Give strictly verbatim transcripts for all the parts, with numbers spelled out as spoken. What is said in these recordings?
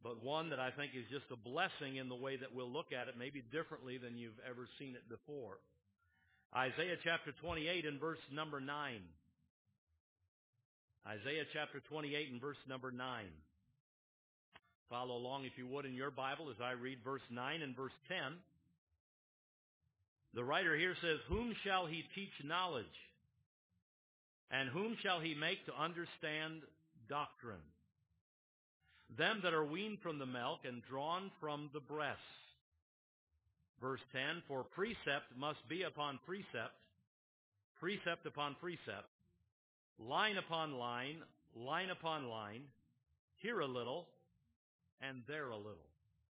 but one that I think is just a blessing in the way that we'll look at it, maybe differently than you've ever seen it before. Isaiah chapter twenty-eight and verse number nine. Isaiah chapter twenty-eight and verse number nine. Follow along if you would in your Bible as I read verse nine and verse ten. The writer here says, "Whom shall he teach knowledge? And whom shall he make to understand doctrine? Them that are weaned from the milk and drawn from the breast." Verse ten, "For precept must be upon precept, precept upon precept, line upon line, line upon line, here a little, and there a little."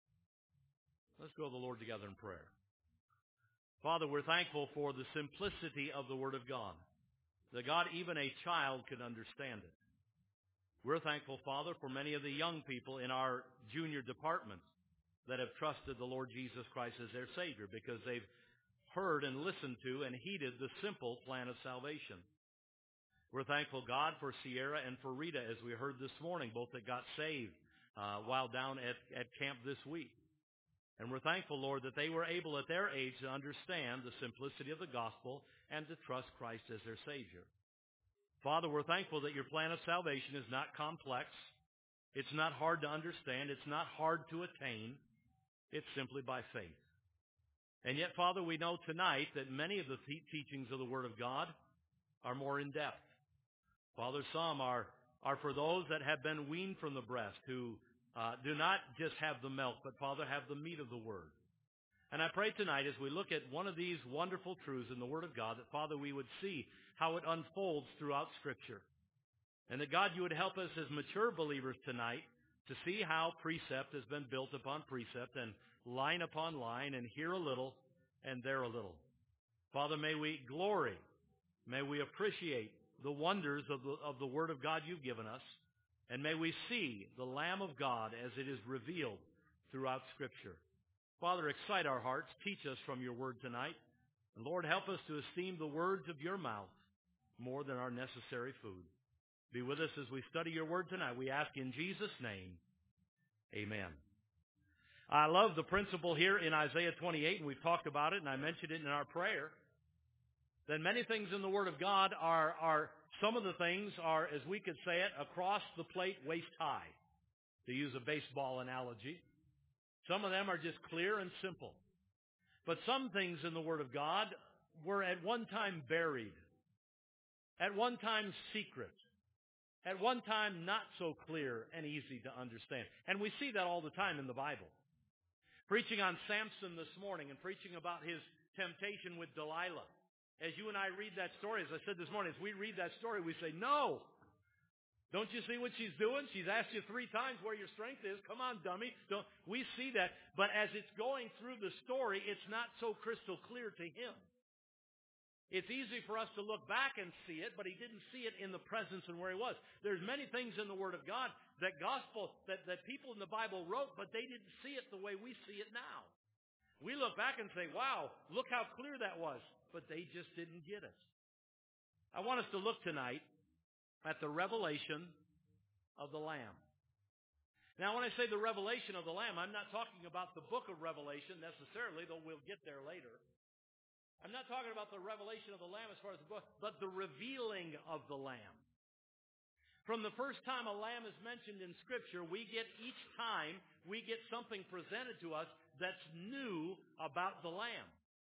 Let's go to the Lord together in prayer. Father, we're thankful for the simplicity of the Word of God, that God, even a child could understand it. We're thankful, Father, for many of the young people in our junior departments that have trusted the Lord Jesus Christ as their Savior because they've heard and listened to and heeded the simple plan of salvation. We're thankful, God, for Sierra and for Rita, as we heard this morning, both that got saved uh, while down at, at camp this week. And we're thankful, Lord, that they were able at their age to understand the simplicity of the gospel and to trust Christ as their Savior. Father, we're thankful that your plan of salvation is not complex. It's not hard to understand. It's not hard to attain. It's simply by faith. And yet, Father, we know tonight that many of the te- teachings of the Word of God are more in-depth. Father, some are, are for those that have been weaned from the breast, who uh, do not just have the milk, but, Father, have the meat of the Word. And I pray tonight as we look at one of these wonderful truths in the Word of God that, Father, we would see how it unfolds throughout Scripture. And that, God, you would help us as mature believers tonight to see how precept has been built upon precept and line upon line and here a little and there a little. Father, may we glory, may we appreciate the wonders of the, of the Word of God you've given us, and may we see the Lamb of God as it is revealed throughout Scripture. Father, excite our hearts. Teach us from your Word tonight. And Lord, help us to esteem the words of your mouth more than our necessary food. Be with us as we study your Word tonight. We ask in Jesus' name, amen. I love the principle here in Isaiah twenty-eight, and we've talked about it, and I mentioned it in our prayer, that many things in the Word of God are, are some of the things are, as we could say it, across the plate waist high, to use a baseball analogy. Some of them are just clear and simple. But some things in the Word of God were at one time buried, at one time secret, at one time not so clear and easy to understand. And we see that all the time in the Bible. Preaching on Samson this morning and preaching about his temptation with Delilah. As you and I read that story, as I said this morning, as we read that story, we say, no. Don't you see what she's doing? She's asked you three times where your strength is. Come on, dummy. Don't, we see that. But as it's going through the story, it's not so crystal clear to him. It's easy for us to look back and see it, but he didn't see it in the presence and where he was. There's many things in the Word of God that gospel, that, that people in the Bible wrote, but they didn't see it the way we see it now. We look back and say, wow, look how clear that was. But they just didn't get it. I want us to look tonight at the revelation of the Lamb. Now, when I say the revelation of the Lamb, I'm not talking about the book of Revelation necessarily, though we'll get there later. I'm not talking about the revelation of the Lamb as far as the book, but the revealing of the Lamb. From the first time a lamb is mentioned in Scripture, we get each time, we get something presented to us that's new about the Lamb.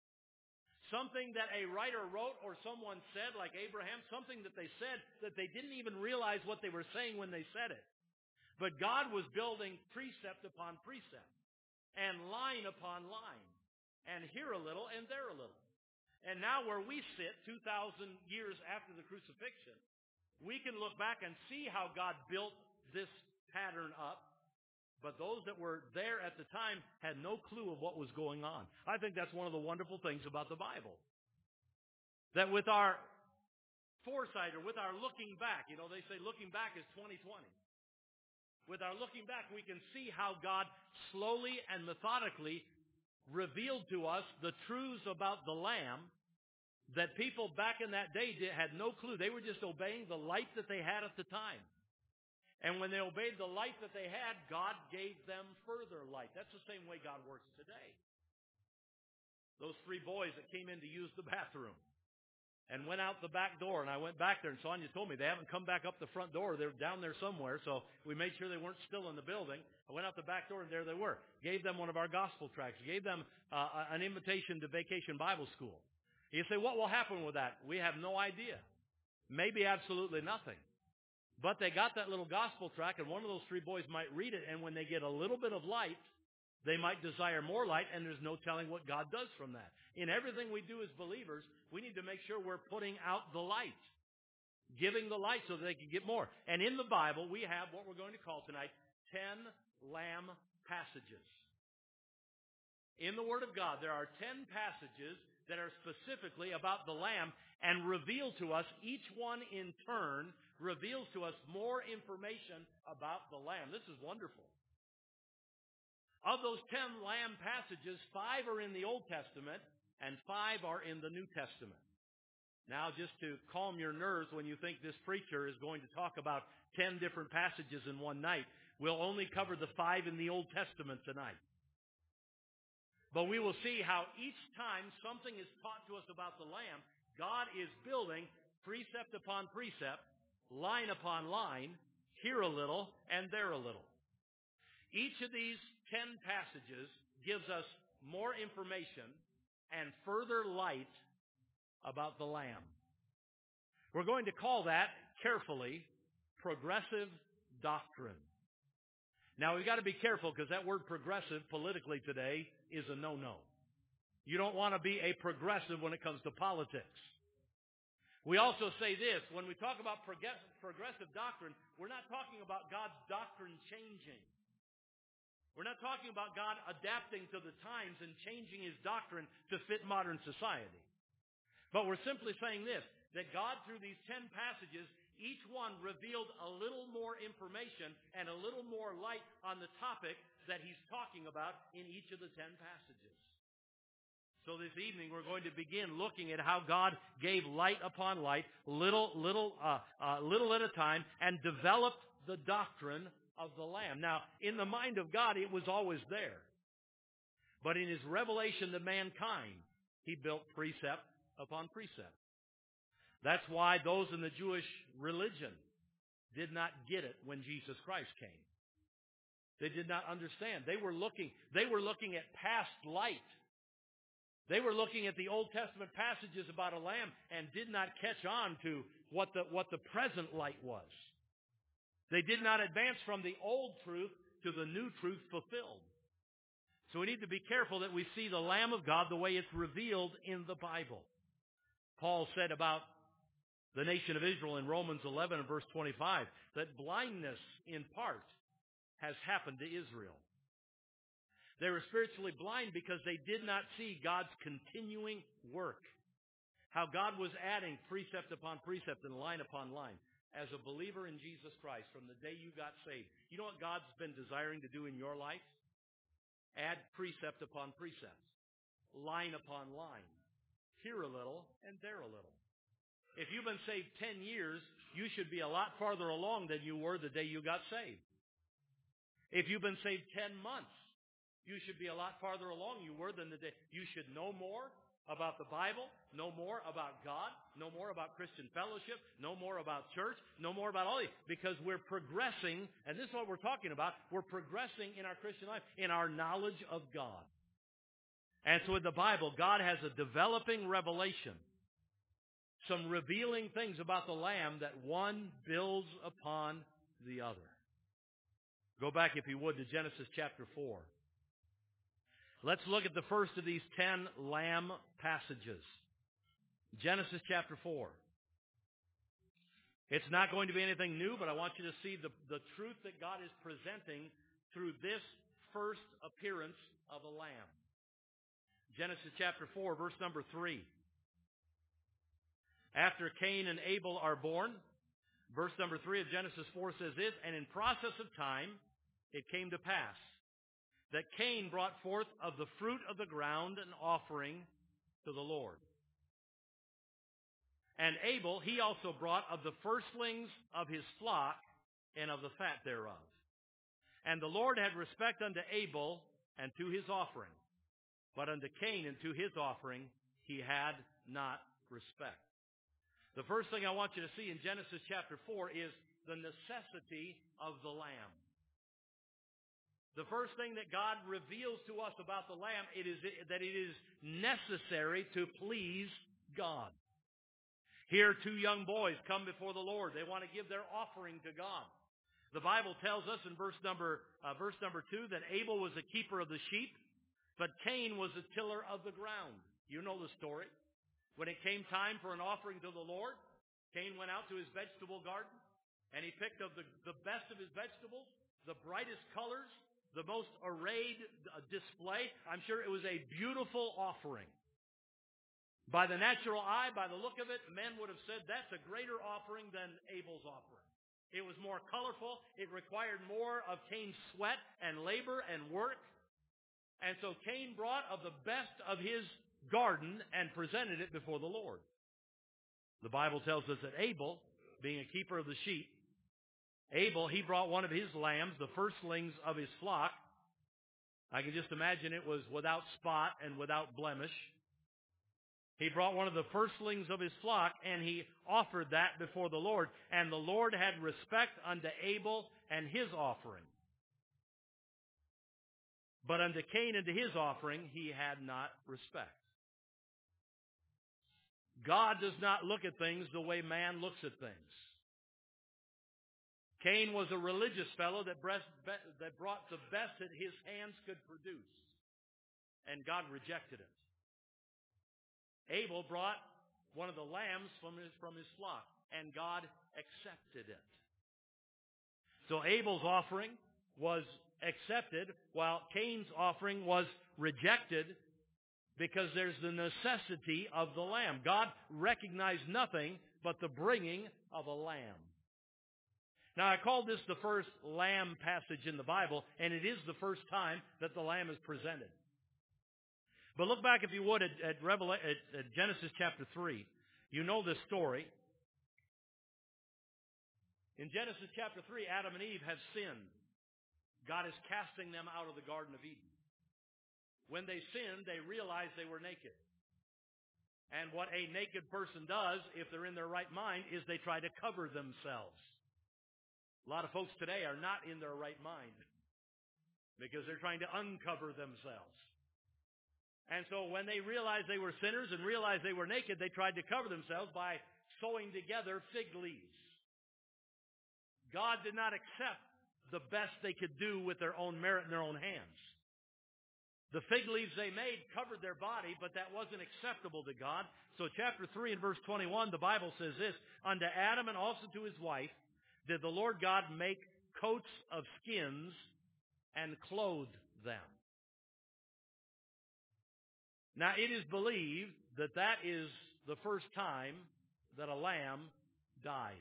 Something that a writer wrote or someone said, like Abraham, something that they said that they didn't even realize what they were saying when they said it. But God was building precept upon precept and line upon line and here a little and there a little. And now where we sit two thousand years after the crucifixion, we can look back and see how God built this pattern up. But those that were there at the time had no clue of what was going on. I think that's one of the wonderful things about the Bible. That with our foresight or with our looking back, you know, they say looking back is twenty twenty. With our looking back, we can see how God slowly and methodically revealed to us the truths about the Lamb that people back in that day did, had no clue. They were just obeying the light that they had at the time. And when they obeyed the light that they had, God gave them further light. That's the same way God works today. Those three boys that came in to use the bathroom and went out the back door, and I went back there, and Sonia told me they haven't come back up the front door. They're down there somewhere, so we made sure they weren't still in the building. I went out the back door, and there they were. Gave them one of our gospel tracts. Gave them uh, an invitation to Vacation Bible School. You say, what will happen with that? We have no idea. Maybe absolutely nothing. But they got that little gospel tract, and one of those three boys might read it, and when they get a little bit of light, they might desire more light, and there's no telling what God does from that. In everything we do as believers, we need to make sure we're putting out the light, giving the light so that they can get more. And in the Bible, we have what we're going to call tonight ten lamb passages. In the Word of God, there are ten passages that are specifically about the lamb and reveal to us, each one in turn reveals to us more information about the lamb. This is wonderful. Of those ten lamb passages, five are in the Old Testament and five are in the New Testament. Now, just to calm your nerves when you think this preacher is going to talk about ten different passages in one night, we'll only cover the five in the Old Testament tonight. But we will see how each time something is taught to us about the Lamb, God is building precept upon precept, line upon line, here a little and there a little. Each of these ten passages gives us more information and further light about the Lamb. We're going to call that, carefully, progressive doctrine. Now, we've got to be careful because that word progressive politically today is a no-no. You don't want to be a progressive when it comes to politics. We also say this, when we talk about progressive doctrine, we're not talking about God's doctrine changing. We're not talking about God adapting to the times and changing His doctrine to fit modern society. But we're simply saying this, that God, through these ten passages, each one revealed a little more information and a little more light on the topic that He's talking about in each of the ten passages. So this evening we're going to begin looking at how God gave light upon light, little, little, uh, uh, little at a time, and developed the doctrine of the Lamb. Now, in the mind of God, it was always there. But in His revelation to mankind, He built precept upon precept. That's why those in the Jewish religion did not get it when Jesus Christ came. They did not understand. They were looking, they were looking at past light. They were looking at the Old Testament passages about a lamb and did not catch on to what the, what the present light was. They did not advance from the old truth to the new truth fulfilled. So we need to be careful that we see the Lamb of God the way it's revealed in the Bible. Paul said about the nation of Israel in Romans eleven and verse twenty-five, that blindness in part has happened to Israel. They were spiritually blind because they did not see God's continuing work. How God was adding precept upon precept and line upon line. As a believer in Jesus Christ, from the day you got saved, you know what God's been desiring to do in your life? Add precept upon precept, line upon line, here a little and there a little. If you've been saved ten years, you should be a lot farther along than you were the day you got saved. If you've been saved ten months, you should be a lot farther along you were than the day. You should know more about the Bible, know more about God, know more about Christian fellowship, know more about church, know more about all these, because we're progressing, and this is what we're talking about, we're progressing in our Christian life, in our knowledge of God. And so in the Bible, God has a developing revelation, some revealing things about the Lamb that one builds upon the other. Go back, if you would, to Genesis chapter four. Let's look at the first of these ten Lamb passages. Genesis chapter four. It's not going to be anything new, but I want you to see the, the truth that God is presenting through this first appearance of a lamb. Genesis chapter four, verse number three. After Cain and Abel are born, verse number three of Genesis four says this, and in process of time it came to pass that Cain brought forth of the fruit of the ground an offering to the Lord. And Abel, he also brought of the firstlings of his flock and of the fat thereof. And the Lord had respect unto Abel and to his offering, but unto Cain and to his offering he had not respect. The first thing I want you to see in Genesis chapter four is the necessity of the lamb. The first thing that God reveals to us about the lamb, it is that it is necessary to please God. Here, two young boys come before the Lord. They want to give their offering to God. The Bible tells us in verse number uh, verse number two that Abel was a keeper of the sheep, but Cain was a tiller of the ground. You know the story. When it came time for an offering to the Lord, Cain went out to his vegetable garden, and he picked of the, the best of his vegetables, the brightest colors, the most arrayed uh, display. I'm sure it was a beautiful offering. By the natural eye, by the look of it, men would have said that's a greater offering than Abel's offering. It was more colorful. It required more of Cain's sweat and labor and work. And so Cain brought of the best of his garden and presented it before the Lord. The Bible tells us that Abel, being a keeper of the sheep, Abel, he brought one of his lambs, the firstlings of his flock. I can just imagine it was without spot and without blemish. He brought one of the firstlings of his flock, and he offered that before the Lord. And the Lord had respect unto Abel and his offering. But unto Cain and to his offering he had not respect. God does not look at things the way man looks at things. Cain was a religious fellow that brought the best that his hands could produce, and God rejected it. Abel brought one of the lambs from his, from his flock, and God accepted it. So Abel's offering was accepted, while Cain's offering was rejected, because there's the necessity of the lamb. God recognized nothing but the bringing of a lamb. Now, I call this the first lamb passage in the Bible, and it is the first time that the lamb is presented. But look back, if you would, at, at, Revela- at, at Genesis chapter three. You know this story. In Genesis chapter three, Adam and Eve have sinned. God is casting them out of the Garden of Eden. When they sinned, they realized they were naked. And what a naked person does, if they're in their right mind, is they try to cover themselves. A lot of folks today are not in their right mind because they're trying to uncover themselves. And so when they realized they were sinners and realized they were naked, they tried to cover themselves by sewing together fig leaves. God did not accept the best they could do with their own merit in their own hands. The fig leaves they made covered their body, but that wasn't acceptable to God. So chapter three and verse twenty-one, the Bible says this, unto Adam and also to his wife did the Lord God make coats of skins and clothed them. Now, it is believed that that is the first time that a lamb died.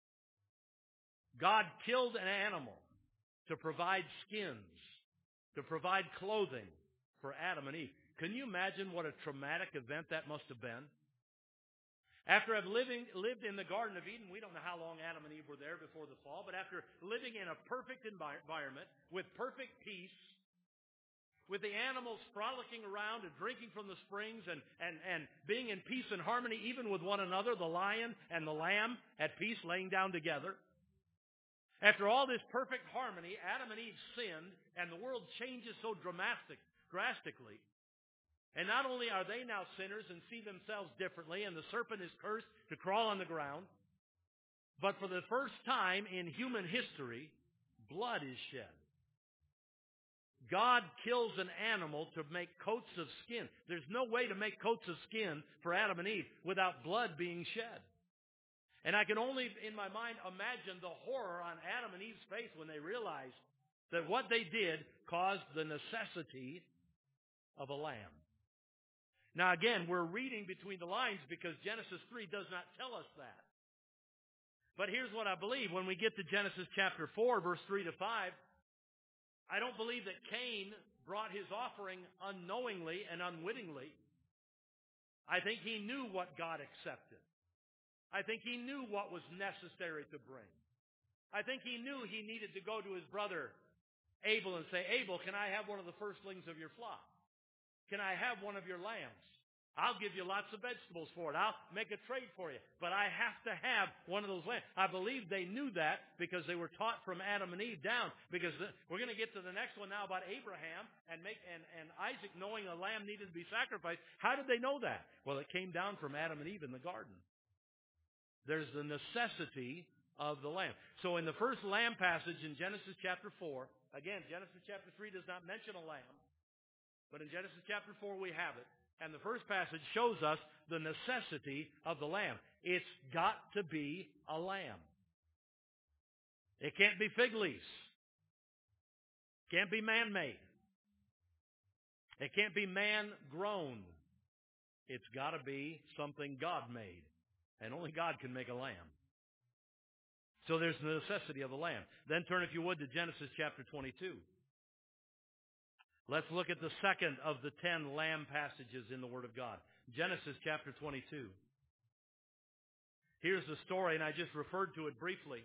God killed an animal to provide skins, to provide clothing for Adam and Eve. Can you imagine what a traumatic event that must have been? After I've living, lived in the Garden of Eden, we don't know how long Adam and Eve were there before the fall, but after living in a perfect environment with perfect peace, with the animals frolicking around and drinking from the springs and, and, and being in peace and harmony even with one another, the lion and the lamb at peace laying down together. After all this perfect harmony, Adam and Eve sinned, and the world changes so dramatic, drastically. And not only are they now sinners and see themselves differently, and the serpent is cursed to crawl on the ground, but for the first time in human history, blood is shed. God kills an animal to make coats of skin. There's no way to make coats of skin for Adam and Eve without blood being shed. And I can only, in my mind, imagine the horror on Adam and Eve's face when they realized that what they did caused the necessity of a lamb. Now again, we're reading between the lines because Genesis three does not tell us that. But here's what I believe. When we get to Genesis chapter four, verse three to five, I don't believe that Cain brought his offering unknowingly and unwittingly. I think he knew what God accepted. I think he knew what was necessary to bring. I think he knew he needed to go to his brother Abel and say, Abel, can I have one of the firstlings of your flock? Can I have one of your lambs? I'll give you lots of vegetables for it. I'll make a trade for you. But I have to have one of those lambs. I believe they knew that because they were taught from Adam and Eve down. Because the, we're going to get to the next one now about Abraham and, make, and, and Isaac knowing a lamb needed to be sacrificed. How did they know that? Well, it came down from Adam and Eve in the garden. There's the necessity of the lamb. So in the first lamb passage in Genesis chapter four, again, Genesis chapter three does not mention a lamb. But in Genesis chapter four we have it. And the first passage shows us the necessity of the lamb. It's got to be a lamb. It can't be fig leaves. Can't be man-made. It can't be man-grown. It's got to be something God-made. And only God can make a lamb. So there's the necessity of the lamb. Then turn, if you would, to Genesis chapter twenty-two. Let's look at the second of the ten lamb passages in the Word of God. Genesis chapter twenty-two. Here's the story, and I just referred to it briefly.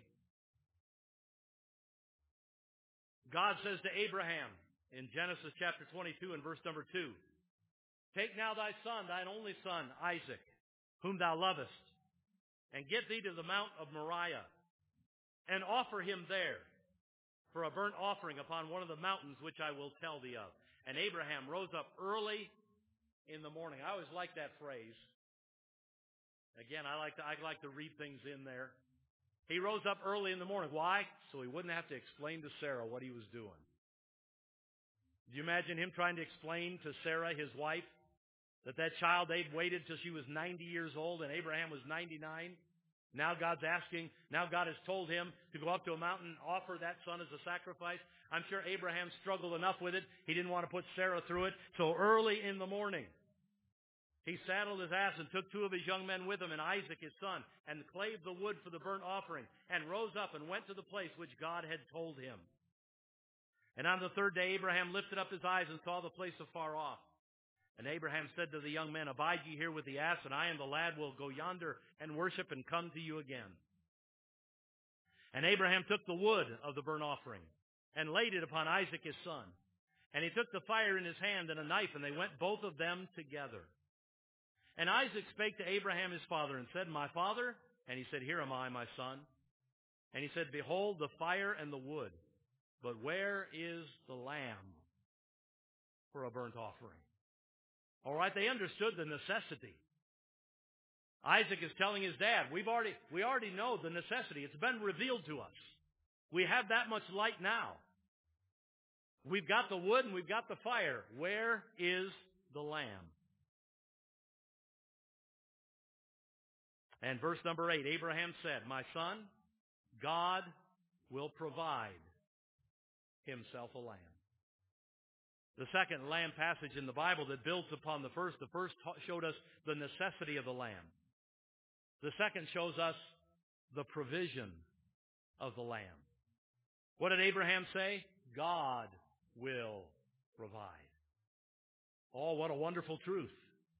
God says to Abraham in Genesis chapter twenty-two and verse number two, take now thy son, thine only son, Isaac, whom thou lovest, and get thee to the mount of Moriah, and offer him there for a burnt offering upon one of the mountains which I will tell thee of. And Abraham rose up early in the morning. I always like that phrase. Again, I like to, I like to read things in there. He rose up early in the morning. Why? So he wouldn't have to explain to Sarah what he was doing. Do you imagine him trying to explain to Sarah, his wife, that that child, they'd waited till she was ninety years old and Abraham was ninety-nine? Now God's asking, now God has told him to go up to a mountain and offer that son as a sacrifice. I'm sure Abraham struggled enough with it. He didn't want to put Sarah through it. So early in the morning, he saddled his ass and took two of his young men with him and Isaac his son and clave the wood for the burnt offering and rose up and went to the place which God had told him. And on the third day Abraham lifted up his eyes and saw the place afar off. And Abraham said to the young men, abide ye here with the ass, and I and the lad will go yonder and worship and come to you again. And Abraham took the wood of the burnt offering and laid it upon Isaac his son. And he took the fire in his hand and a knife, and they went both of them together. And Isaac spake to Abraham his father and said, my father? And he said, here am I, my son. And he said, behold the fire and the wood, but where is the lamb for a burnt offering? All right, they understood the necessity. Isaac is telling his dad, we've already, we already know the necessity. It's been revealed to us. We have that much light now. We've got the wood and we've got the fire. Where is the lamb? And verse number eight, Abraham said, my son, God will provide himself a lamb. The second lamb passage in the Bible that builds upon the first. The first showed us the necessity of the lamb. The second shows us the provision of the lamb. What did Abraham say? God will provide. Oh, what a wonderful truth.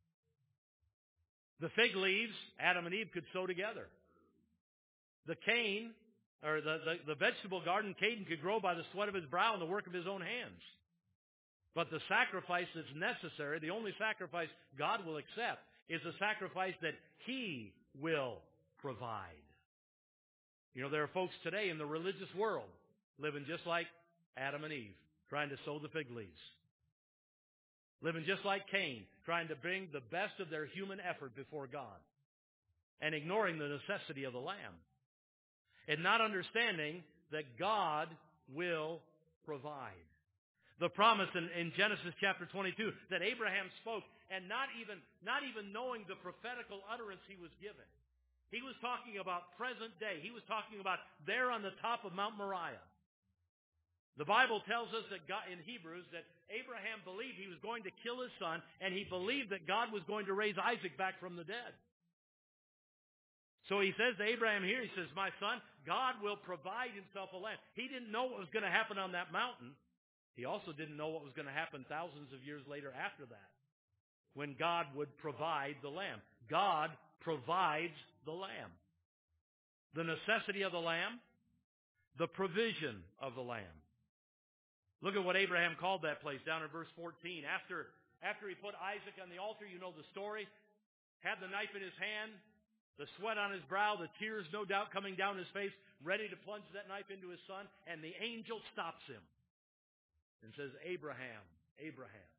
The fig leaves, Adam and Eve could sew together. The cane, or the, the, the vegetable garden, Cain could grow by the sweat of his brow and the work of his own hands. But the sacrifice that's necessary, the only sacrifice God will accept, is a sacrifice that He will provide. You know, there are folks today in the religious world living just like Adam and Eve, trying to sow the fig leaves. Living just like Cain, trying to bring the best of their human effort before God. And ignoring the necessity of the lamb. And not understanding that God will provide. The promise in, in Genesis chapter twenty-two that Abraham spoke, and not even, not even knowing the prophetical utterance he was given. He was talking about present day. He was talking about there on the top of Mount Moriah. The Bible tells us that God, in Hebrews, that Abraham believed he was going to kill his son, and he believed that God was going to raise Isaac back from the dead. So he says to Abraham here, he says, my son, God will provide himself a lamb. He didn't know what was going to happen on that mountain. He also didn't know what was going to happen thousands of years later after that, when God would provide the lamb. God provides the lamb. The necessity of the lamb, the provision of the lamb. Look at what Abraham called that place down in verse fourteen. After, after he put Isaac on the altar, you know the story, had the knife in his hand, the sweat on his brow, the tears no doubt coming down his face, ready to plunge that knife into his son, and the angel stops him and says, Abraham, Abraham.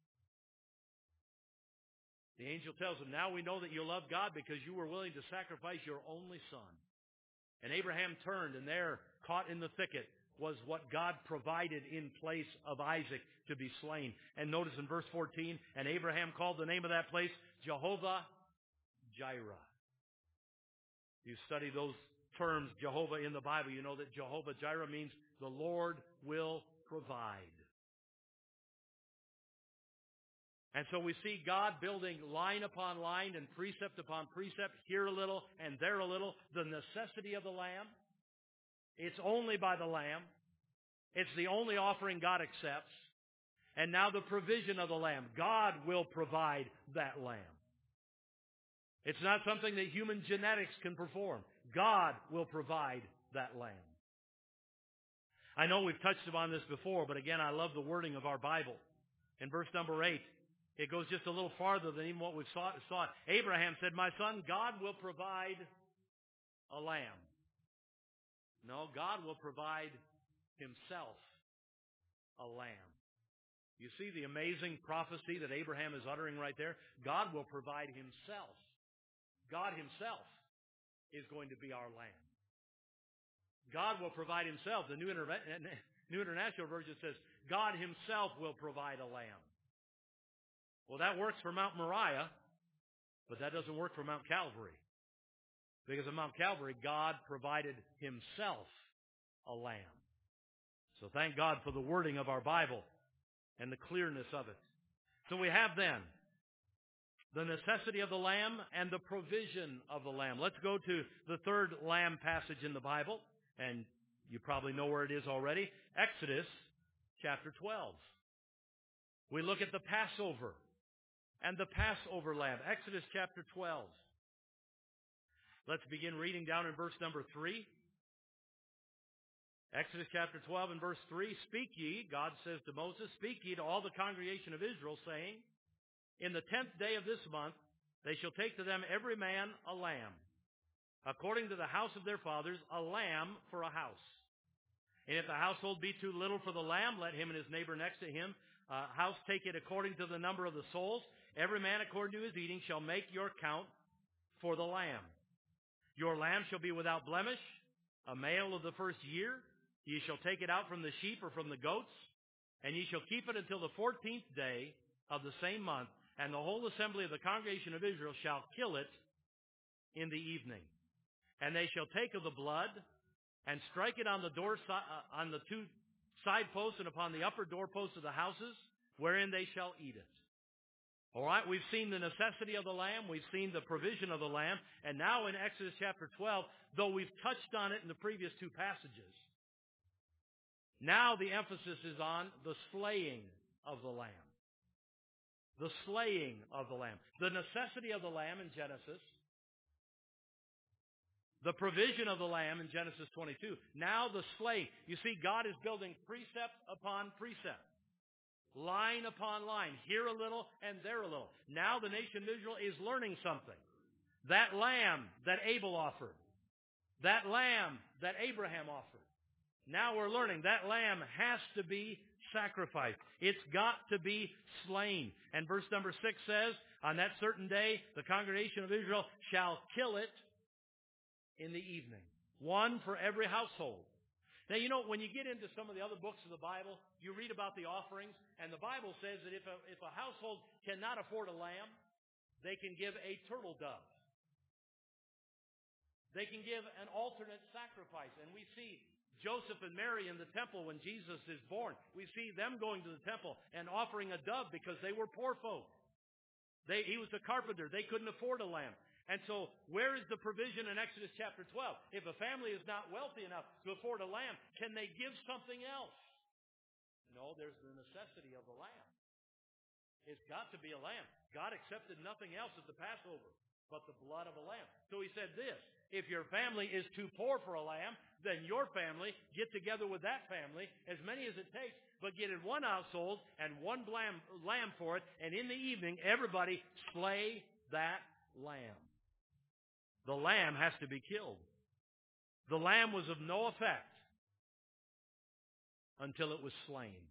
The angel tells him, now we know that you love God because you were willing to sacrifice your only son. And Abraham turned, and there, caught in the thicket, was what God provided in place of Isaac to be slain. And notice in verse fourteen, and Abraham called the name of that place Jehovah Jireh. You study those terms, Jehovah, in the Bible, you know that Jehovah Jireh means the Lord will provide. And so we see God building line upon line and precept upon precept, here a little and there a little, the necessity of the lamb. It's only by the lamb. It's the only offering God accepts. And now the provision of the lamb. God will provide that lamb. It's not something that human genetics can perform. God will provide that lamb. I know we've touched upon this before, but again, I love the wording of our Bible. In verse number eight, it goes just a little farther than even what we've sought. Abraham said, my son, God will provide a lamb. No, God will provide himself a lamb. You see the amazing prophecy that Abraham is uttering right there? God will provide himself. God himself is going to be our lamb. God will provide himself. The New, Inter- New International Version says, God himself will provide a lamb. Well, that works for Mount Moriah, but that doesn't work for Mount Calvary. Because at Mount Calvary, God provided himself a lamb. So thank God for the wording of our Bible and the clearness of it. So we have then the necessity of the lamb and the provision of the lamb. Let's go to the third lamb passage in the Bible, and you probably know where it is already. Exodus chapter twelve. We look at the Passover and the Passover lamb. Exodus chapter twelve. Let's begin reading down in verse number three. Exodus chapter twelve and verse three. Speak ye, God says to Moses, speak ye to all the congregation of Israel, saying, in the tenth day of this month, they shall take to them every man a lamb, according to the house of their fathers, a lamb for a house. And if the household be too little for the lamb, let him and his neighbor next to him, uh, house take it according to the number of the souls. Every man according to his eating shall make your count for the lamb. Your lamb shall be without blemish, a male of the first year. Ye shall take it out from the sheep or from the goats, and ye shall keep it until the fourteenth day of the same month, and the whole assembly of the congregation of Israel shall kill it in the evening. And they shall take of the blood and strike it on the door uh, on the two side posts and upon the upper doorposts of the houses, wherein they shall eat it. All right, we've seen the necessity of the lamb. We've seen the provision of the lamb. And now in Exodus chapter twelve, though we've touched on it in the previous two passages, now the emphasis is on the slaying of the lamb. The slaying of the lamb. The necessity of the lamb in Genesis. The provision of the lamb in Genesis twenty-two. Now the slaying. You see, God is building precept upon precept. Line upon line. Here a little and there a little. Now the nation of Israel is learning something. That lamb that Abel offered. That lamb that Abraham offered. Now we're learning that lamb has to be sacrificed. It's got to be slain. And verse number six says, on that certain day, the congregation of Israel shall kill it in the evening. One for every household. Now, you know, when you get into some of the other books of the Bible, you read about the offerings, and the Bible says that if a, if a household cannot afford a lamb, they can give a turtle dove. They can give an alternate sacrifice. And we see Joseph and Mary in the temple when Jesus is born. We see them going to the temple and offering a dove because they were poor folk. They, he was a carpenter. They couldn't afford a lamb. And so where is the provision in Exodus chapter twelve? If a family is not wealthy enough to afford a lamb, can they give something else? No, there's the necessity of the lamb. It's got to be a lamb. God accepted nothing else at the Passover but the blood of a lamb. So he said this, if your family is too poor for a lamb, then your family, get together with that family, as many as it takes, but get in one household and one lamb, lamb for it, and in the evening, everybody slay that lamb. The lamb has to be killed. The lamb was of no effect until it was slain.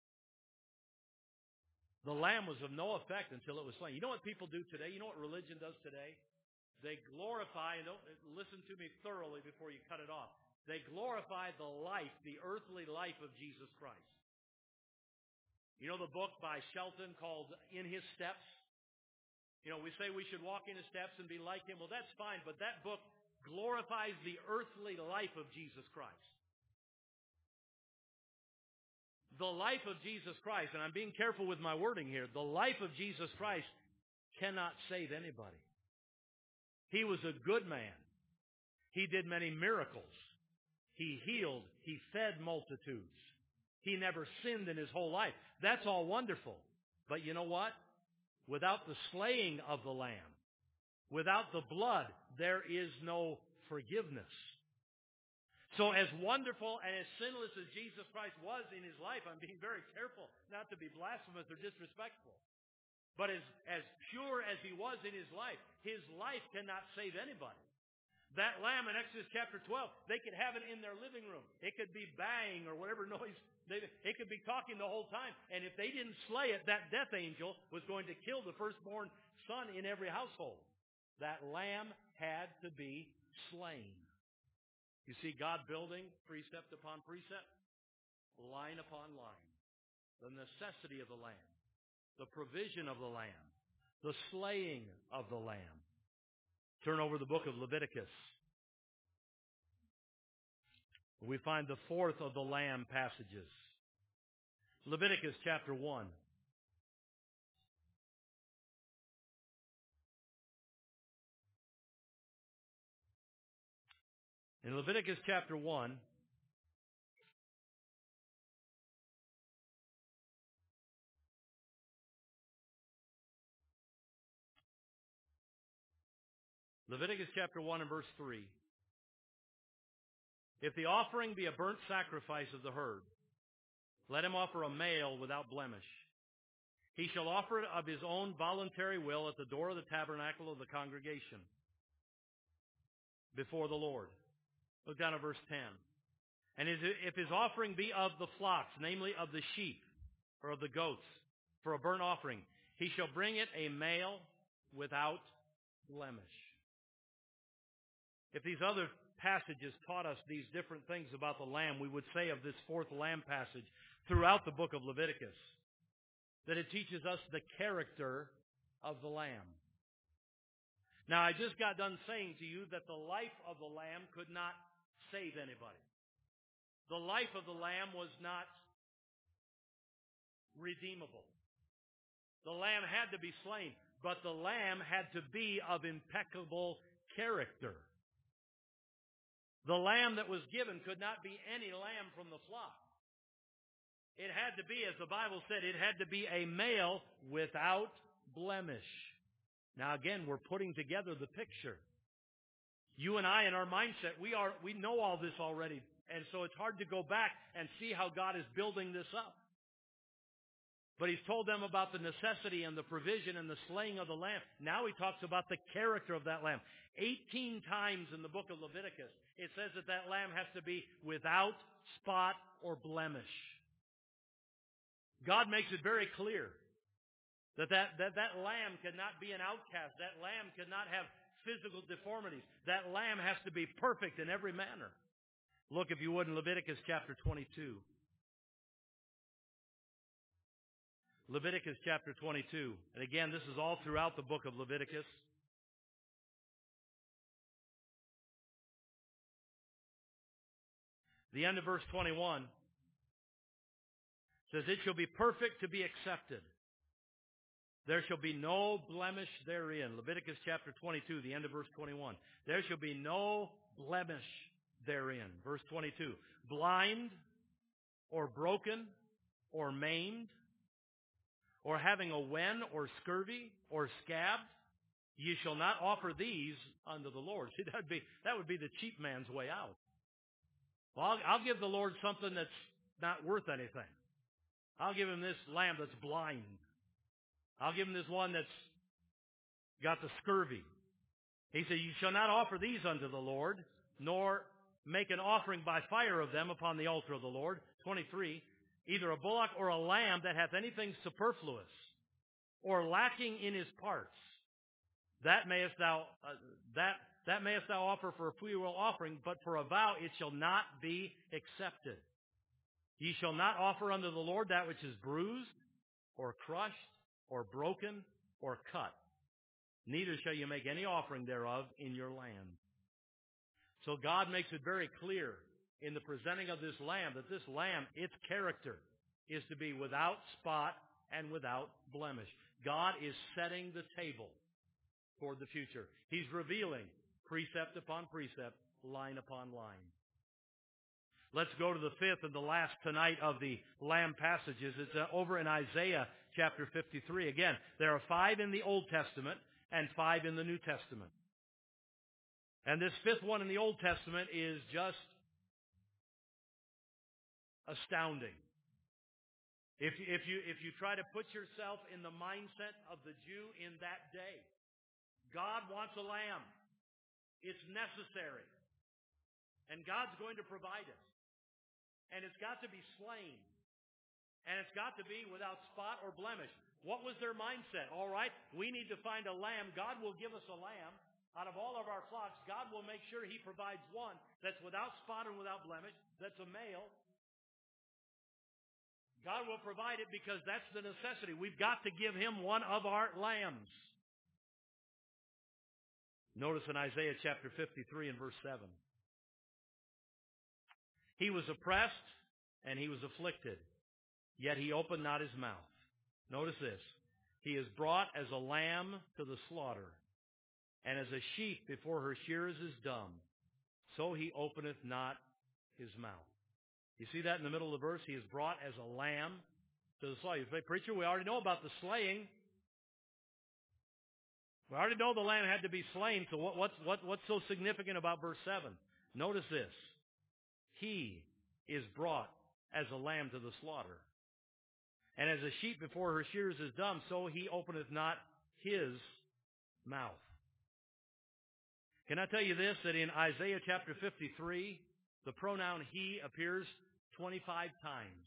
The lamb was of no effect until it was slain. You know what people do today? You know what religion does today? They glorify, and don't listen to me thoroughly before you cut it off. They glorify the life, the earthly life of Jesus Christ. You know the book by Shelton called In His Steps? You know, we say we should walk in His steps and be like Him. Well, that's fine, but that book glorifies the earthly life of Jesus Christ. The life of Jesus Christ, and I'm being careful with my wording here, the life of Jesus Christ cannot save anybody. He was a good man. He did many miracles. He healed. He fed multitudes. He never sinned in His whole life. That's all wonderful. But you know what? Without the slaying of the lamb, without the blood, there is no forgiveness. So as wonderful and as sinless as Jesus Christ was in His life, I'm being very careful not to be blasphemous or disrespectful. But as, as pure as He was in His life, His life cannot save anybody. That lamb in Exodus chapter twelve, they could have it in their living room. It could be baying or whatever noise. They, it could be talking the whole time. And if they didn't slay it, that death angel was going to kill the firstborn son in every household. That lamb had to be slain. You see God building precept upon precept, line upon line. The necessity of the lamb. The provision of the lamb, the slaying of the lamb. Turn over the book of Leviticus. We find the fourth of the lamb passages. Leviticus chapter one. In Leviticus chapter one, Leviticus chapter one and verse three. If the offering be a burnt sacrifice of the herd, let him offer a male without blemish. He shall offer it of his own voluntary will at the door of the tabernacle of the congregation before the Lord. Look down at verse ten. And if his offering be of the flocks, namely of the sheep or of the goats, for a burnt offering, he shall bring it a male without blemish. If these other passages taught us these different things about the lamb, we would say of this fourth lamb passage throughout the book of Leviticus that it teaches us the character of the lamb. Now, I just got done saying to you that the life of the lamb could not save anybody. The life of the lamb was not redeemable. The lamb had to be slain, but the lamb had to be of impeccable character. The lamb that was given could not be any lamb from the flock. It had to be, as the Bible said, it had to be a male without blemish. Now again, we're putting together the picture. You and I, in our mindset, we are we know all this already, and so it's hard to go back and see how God is building this up. But He's told them about the necessity and the provision and the slaying of the lamb. Now He talks about the character of that lamb. Eighteen times in the book of Leviticus, it says that that lamb has to be without spot or blemish. God makes it very clear that that, that that lamb cannot be an outcast. That lamb cannot have physical deformities. That lamb has to be perfect in every manner. Look, if you would, in Leviticus chapter twenty-two. Leviticus chapter twenty-two. And again, this is all throughout the book of Leviticus. The end of verse twenty-one says, "It shall be perfect to be accepted. There shall be no blemish therein." Leviticus chapter twenty-two, the end of verse twenty-one. "There shall be no blemish therein." Verse twenty-two. "Blind or broken or maimed or having a wen or scurvy or scabbed, ye shall not offer these unto the Lord." See, that would be, that would be the cheap man's way out. Well, I'll, I'll give the Lord something that's not worth anything. I'll give him this lamb that's blind. I'll give him this one that's got the scurvy. He said, you shall not offer these unto the Lord, nor make an offering by fire of them upon the altar of the Lord. twenty-three, either a bullock or a lamb that hath anything superfluous or lacking in his parts, that mayest thou uh, that that mayest thou offer for a freewill offering, but for a vow it shall not be accepted. Ye shall not offer unto the Lord that which is bruised, or crushed, or broken, or cut. Neither shall you make any offering thereof in your land. So God makes it very clear in the presenting of this lamb that this lamb, its character, is to be without spot and without blemish. God is setting the table for the future. He's revealing precept upon precept, line upon line. Let's go to the fifth and the last tonight of the lamb passages. It's uh, over in Isaiah chapter fifty-three. Again, there are five in the Old Testament and five in the New Testament. And this fifth one in the Old Testament is just astounding. If, if, you, if you try to put yourself in the mindset of the Jew in that day, God wants a lamb. It's necessary. And God's going to provide it. And it's got to be slain. And it's got to be without spot or blemish. What was their mindset? All right, we need to find a lamb. God will give us a lamb. Out of all of our flocks, God will make sure he provides one that's without spot and without blemish, that's a male. God will provide it because that's the necessity. We've got to give him one of our lambs. Notice in Isaiah chapter fifty-three and verse seven. He was oppressed and he was afflicted, yet he opened not his mouth. Notice this. He is brought as a lamb to the slaughter, and as a sheep before her shearers is dumb, so he openeth not his mouth. You see that in the middle of the verse? He is brought as a lamb to the slaughter. You say, preacher, we already know about the slaying. We already know the lamb had to be slain, so what, what's, what, what's so significant about verse seven? Notice this. He is brought as a lamb to the slaughter. And as a sheep before her shearers is dumb, so he openeth not his mouth. Can I tell you this, that in Isaiah chapter fifty-three, the pronoun he appears twenty-five times.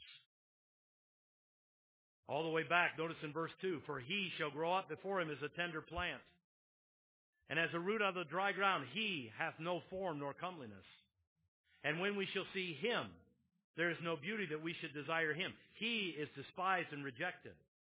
All the way back, notice in verse two, for he shall grow up before him as a tender plant, and as a root out of the dry ground, he hath no form nor comeliness. And when we shall see him, there is no beauty that we should desire him. He is despised and rejected.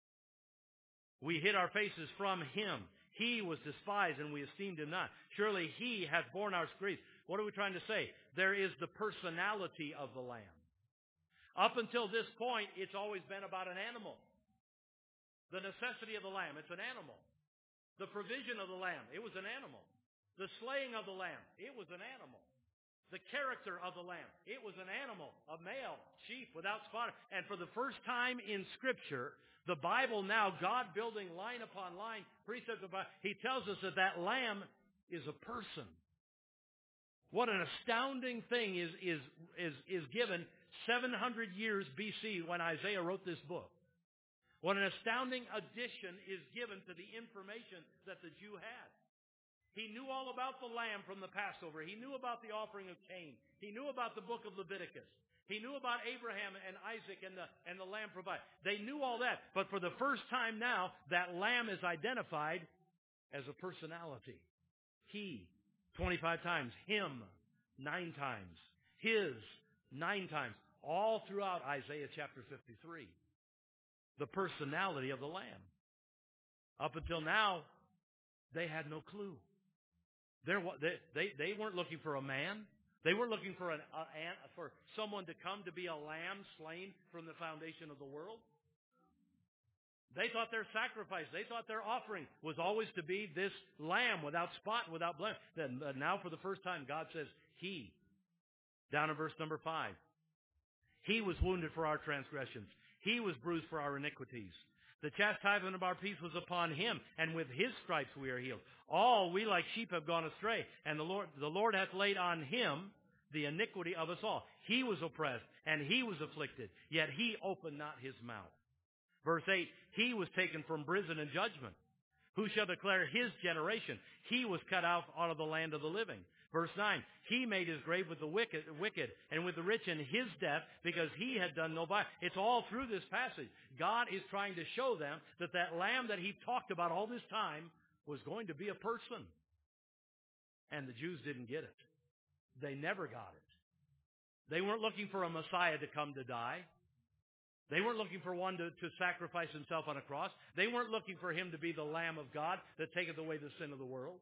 We hid our faces from him. He was despised and we esteemed him not. Surely he hath borne our griefs. What are we trying to say? There is the personality of the lamb. Up until this point, it's always been about an animal. The necessity of the lamb, it's an animal. The provision of the lamb, it was an animal. The slaying of the lamb, it was an animal. The character of the lamb, it was an animal, a male sheep without spot. And for the first time in Scripture, the Bible now, God building line upon line, precept upon, he tells us that that lamb is a person. What an astounding thing is, is, is, is given seven hundred years B C when Isaiah wrote this book. What an astounding addition is given to the information that the Jew had. He knew all about the lamb from the Passover. He knew about the offering of Cain. He knew about the book of Leviticus. He knew about Abraham and Isaac and the, and the lamb provided. They knew all that. But for the first time now, that lamb is identified as a personality. He, twenty-five times. Him, nine times. His, nine times. All throughout Isaiah chapter fifty-three. The personality of the lamb. Up until now, they had no clue. They're, they, they, they weren't looking for a man. They weren't looking for, an, a, for someone to come to be a lamb slain from the foundation of the world. They thought their sacrifice, they thought their offering was always to be this lamb without spot, without blemish. Then uh, now for the first time, God says, he, down in verse number five, he was wounded for our transgressions. He was bruised for our iniquities. The chastisement of our peace was upon him, and with his stripes we are healed. All we like sheep have gone astray, and the Lord, the Lord hath laid on him the iniquity of us all. He was oppressed, and He was afflicted, yet He opened not His mouth. Verse eight, He was taken from prison and judgment. Who shall declare His generation? He was cut out out of the land of the living. Verse nine, He made His grave with the wicked, wicked and with the rich in His death, because He had done no violence. It's all through this passage. God is trying to show them that that lamb that He talked about all this time was going to be a person. And the Jews didn't get it. They never got it. They weren't looking for a Messiah to come to die. They weren't looking for one to, to sacrifice Himself on a cross. They weren't looking for Him to be the Lamb of God that taketh away the sin of the world.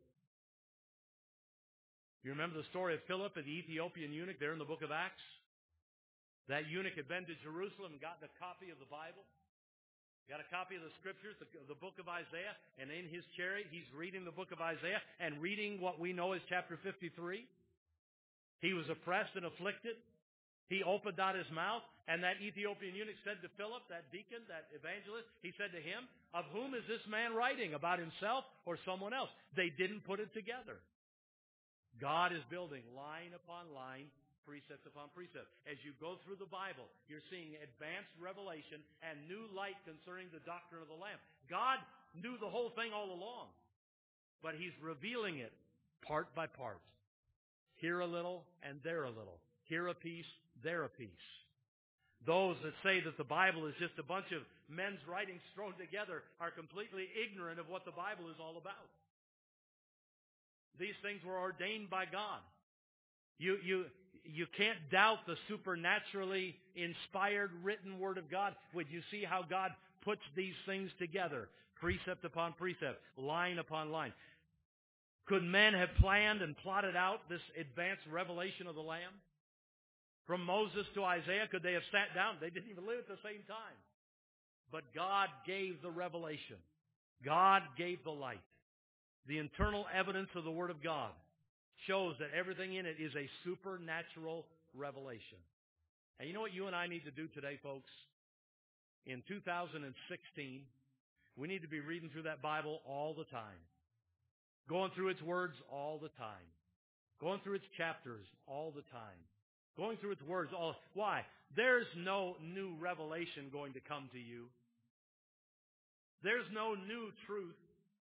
You remember the story of Philip and the Ethiopian eunuch there in the book of Acts? That eunuch had been to Jerusalem and gotten a copy of the Bible. Got a copy of the Scriptures, the, the book of Isaiah, and in his chariot he's reading the book of Isaiah and reading what we know as chapter fifty-three. He was oppressed and afflicted. He opened not his mouth, and that Ethiopian eunuch said to Philip, that deacon, that evangelist, he said to him, of whom is this man writing, about himself or someone else? They didn't put it together. God is building line upon line, precept upon precept. As you go through the Bible, you're seeing advanced revelation and new light concerning the doctrine of the Lamb. God knew the whole thing all along, but He's revealing it part by part. Here a little and there a little. Here a piece, there a piece. Those that say that the Bible is just a bunch of men's writings thrown together are completely ignorant of what the Bible is all about. These things were ordained by God. You, you, you can't doubt the supernaturally inspired written Word of God when you see how God puts these things together, precept upon precept, line upon line. Could men have planned and plotted out this advanced revelation of the Lamb? From Moses to Isaiah, could they have sat down? They didn't even live at the same time. But God gave the revelation. God gave the light. The internal evidence of the Word of God shows that everything in it is a supernatural revelation. And you know what you and I need to do today, folks? In two thousand sixteen, we need to be reading through that Bible all the time. Going through its words all the time. Going through its chapters all the time. Going through its words all. Why? There's no new revelation going to come to you. There's no new truth.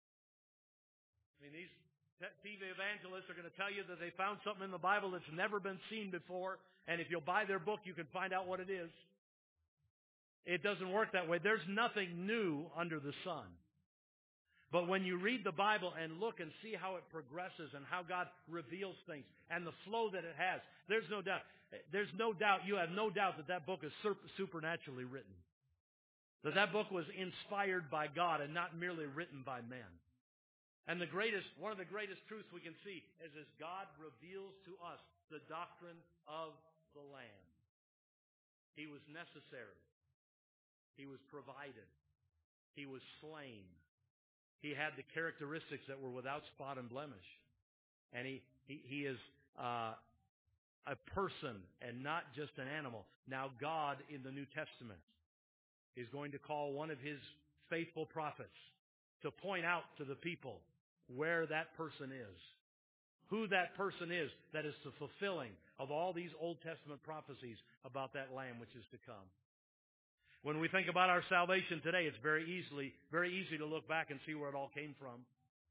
I mean, these T V evangelists are going to tell you that they found something in the Bible that's never been seen before, and if you'll buy their book, you can find out what it is. It doesn't work that way. There's nothing new under the sun. But when you read the Bible and look and see how it progresses and how God reveals things and the flow that it has, there's no doubt. There's no doubt, you have no doubt that that book is supernaturally written. That that book was inspired by God and not merely written by men. And the greatest, one of the greatest truths we can see is as God reveals to us the doctrine of the Lamb. He was necessary. He was provided. He was slain. He had the characteristics that were without spot and blemish. And he, he, he is uh, a person and not just an animal. Now God in the New Testament is going to call one of His faithful prophets to point out to the people where that person is. Who that person is that is the fulfilling of all these Old Testament prophecies about that Lamb which is to come. When we think about our salvation today, it's very easily, very easy to look back and see where it all came from.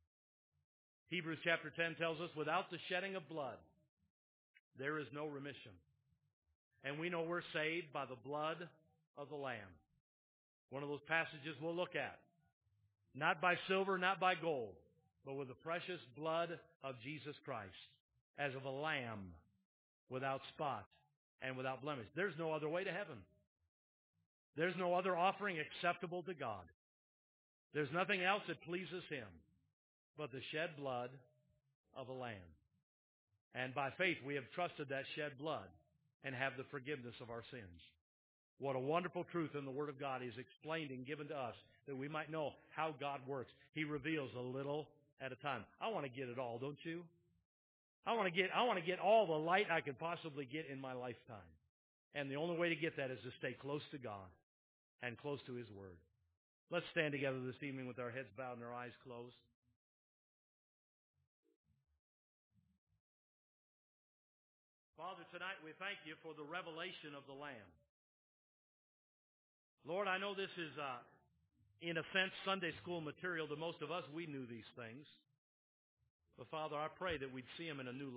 Hebrews chapter ten tells us, without the shedding of blood, there is no remission. And we know we're saved by the blood of the Lamb. One of those passages we'll look at. Not by silver, not by gold, but with the precious blood of Jesus Christ, as of a lamb without spot and without blemish. There's no other way to heaven. There's no other offering acceptable to God. There's nothing else that pleases Him but the shed blood of a lamb. And by faith we have trusted that shed blood and have the forgiveness of our sins. What a wonderful truth in the Word of God is explained and given to us that we might know how God works. He reveals a little at a time. I want to get it all, don't you? I want to get, I want to get all the light I could possibly get in my lifetime. And the only way to get that is to stay close to God and close to His Word. Let's stand together this evening with our heads bowed and our eyes closed. Father, tonight we thank you for the revelation of the Lamb. Lord, I know this is, uh, in a sense, Sunday school material. To most of us, we knew these things. But Father, I pray that we'd see them in a new light.